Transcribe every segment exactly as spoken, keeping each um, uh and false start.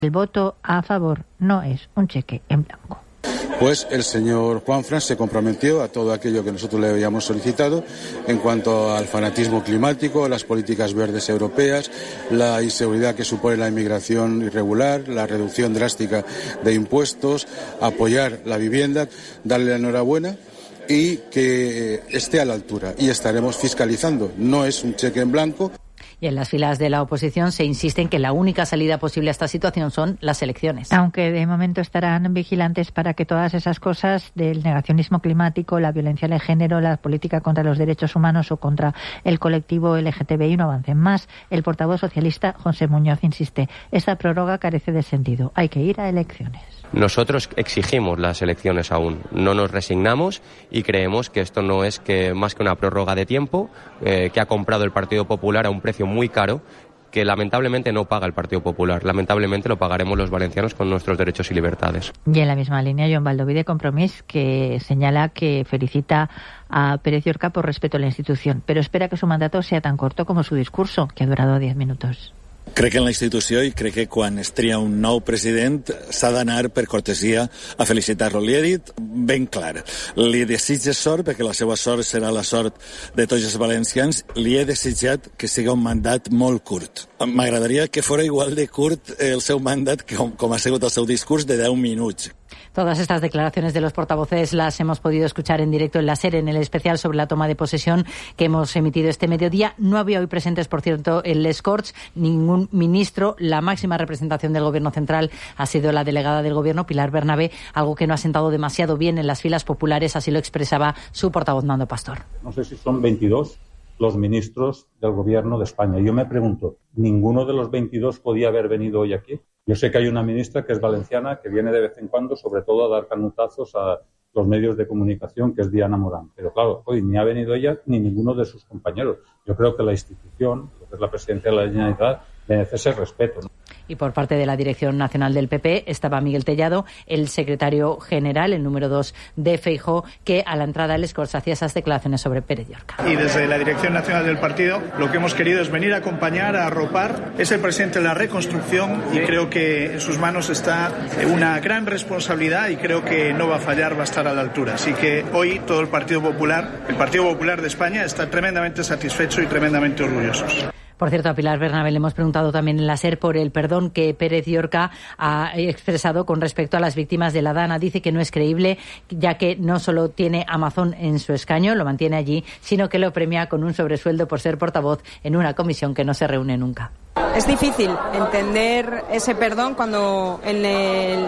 El voto a favor no es un cheque en blanco. Pues el señor Juanfran se comprometió a todo aquello que nosotros le habíamos solicitado en cuanto al fanatismo climático, las políticas verdes europeas, la inseguridad que supone la inmigración irregular, la reducción drástica de impuestos, apoyar la vivienda, darle la enhorabuena y que esté a la altura. Y estaremos fiscalizando. No es un cheque en blanco. Y en las filas de la oposición se insiste en que la única salida posible a esta situación son las elecciones. Aunque de momento estarán vigilantes para que todas esas cosas del negacionismo climático, la violencia de género, la política contra los derechos humanos o contra el colectivo L G T B I no avancen más. El portavoz socialista, José Muñoz, insiste, esta prórroga carece de sentido. Hay que ir a elecciones. Nosotros exigimos las elecciones aún, no nos resignamos y creemos que esto no es que más que una prórroga de tiempo eh, que ha comprado el Partido Popular a un precio muy caro que lamentablemente no paga el Partido Popular. Lamentablemente lo pagaremos los valencianos con nuestros derechos y libertades. Y en la misma línea, Joan Baldoví de Compromís, que señala que felicita a Pérez Llorca por respeto a la institución, pero espera que su mandato sea tan corto como su discurso, que ha durado diez minutos. Crec en la institució i crec que quan es tria un nou president s'ha d'anar per cortesia a felicitar-lo. Li he dit ben clar, li desitge sort perquè la seva sort serà la sort de tots els valencians. Li he desitjat que sigui un mandat molt curt. M'agradaria que fora igual de curt el seu mandat que com, com ha sigut el seu discurs de deu minuts. Todas estas declaraciones de los portavoces las hemos podido escuchar en directo en la SER, en el especial sobre la toma de posesión que hemos emitido este mediodía. No había hoy presentes, por cierto, en Les Corts ningún ministro. La máxima representación del Gobierno central ha sido la delegada del Gobierno, Pilar Bernabé, algo que no ha sentado demasiado bien en las filas populares, así lo expresaba su portavoz Nando Pastor. No sé si son veintidós los ministros del Gobierno de España. Yo me pregunto, ¿ninguno de los veintidós podía haber venido hoy aquí? Yo sé que hay una ministra que es valenciana, que viene de vez en cuando, sobre todo a dar canutazos a los medios de comunicación, que es Diana Morán. Pero claro, hoy ni ha venido ella ni ninguno de sus compañeros. Yo creo que la institución, lo que es la presidencia de la Generalitat, merece ese respeto, ¿no? Y por parte de la Dirección Nacional del P P estaba Miguel Tellado, el secretario general, el número dos de Feijóo, que a la entrada al Les Corts hacía esas declaraciones sobre Pérez Llorca. Y desde la Dirección Nacional del Partido lo que hemos querido es venir a acompañar, a arropar. Es el presidente de la reconstrucción y creo que en sus manos está una gran responsabilidad y creo que no va a fallar, va a estar a la altura. Así que hoy todo el Partido Popular, el Partido Popular de España, está tremendamente satisfecho y tremendamente orgullosos. Por cierto, a Pilar Bernabé le hemos preguntado también en la SER por el perdón que Pérez Llorca ha expresado con respecto a las víctimas de la Dana. Dice que no es creíble, ya que no solo tiene Amazon en su escaño, lo mantiene allí, sino que lo premia con un sobresueldo por ser portavoz en una comisión que no se reúne nunca. Es difícil entender ese perdón cuando en el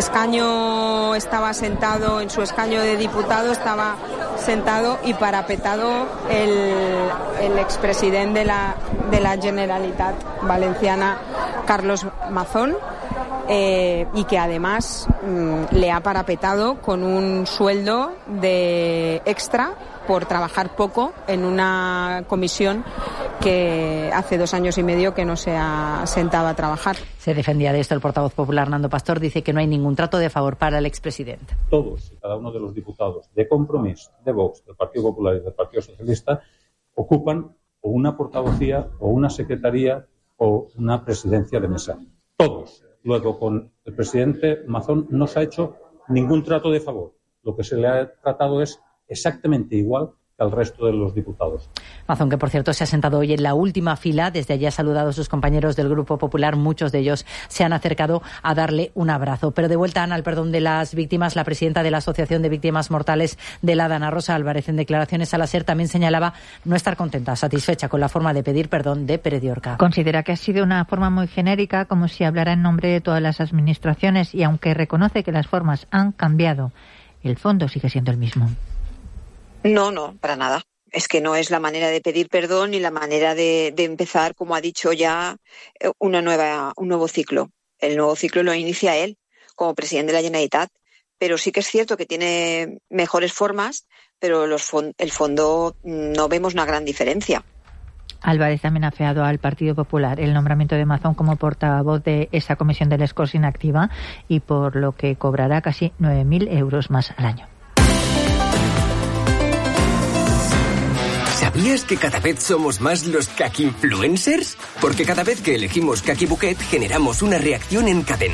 escaño estaba sentado, en su escaño de diputado estaba sentado y parapetado el, el expresidente de la, de la Generalitat Valenciana, Carlos Mazón, eh, y que además mmm, le ha parapetado con un sueldo de extra por trabajar poco en una comisión que hace dos años y medio que no se ha sentado a trabajar. Se defendía de esto el portavoz popular Nando Pastor, dice que no hay ningún trato de favor para el expresidente. Todos y cada uno de los diputados de Compromís, de Vox, del Partido Popular y del Partido Socialista ocupan o una portavocía o una secretaría o una presidencia de mesa. Todos. Luego, con el presidente Mazón no se ha hecho ningún trato de favor. Lo que se le ha tratado es exactamente igual que al resto de los diputados. Mazón, que por cierto se ha sentado hoy en la última fila, desde allí ha saludado a sus compañeros del Grupo Popular, muchos de ellos se han acercado a darle un abrazo. Pero de vuelta, Ana, al perdón de las víctimas, la presidenta de la Asociación de Víctimas Mortales de la Dana, Rosa Álvarez, en declaraciones a la SER, también señalaba no estar contenta, satisfecha con la forma de pedir perdón de Pérez Llorca. Considera que ha sido una forma muy genérica, como si hablara en nombre de todas las administraciones, y aunque reconoce que las formas han cambiado, el fondo sigue siendo el mismo. No, no, para nada. Es que no es la manera de pedir perdón ni la manera de, de empezar, como ha dicho ya, una nueva, un nuevo ciclo. El nuevo ciclo lo inicia él como presidente de la Generalitat, pero sí que es cierto que tiene mejores formas, pero los fond- el fondo no vemos una gran diferencia. Álvarez también ha afeado al Partido Popular el nombramiento de Mazón como portavoz de esa comisión de Les Corts inactiva y por lo que cobrará casi nueve mil euros más al año. ¿Sabías que cada vez somos más los Kaki Influencers? Porque cada vez que elegimos Kaki Bouquet generamos una reacción en cadena.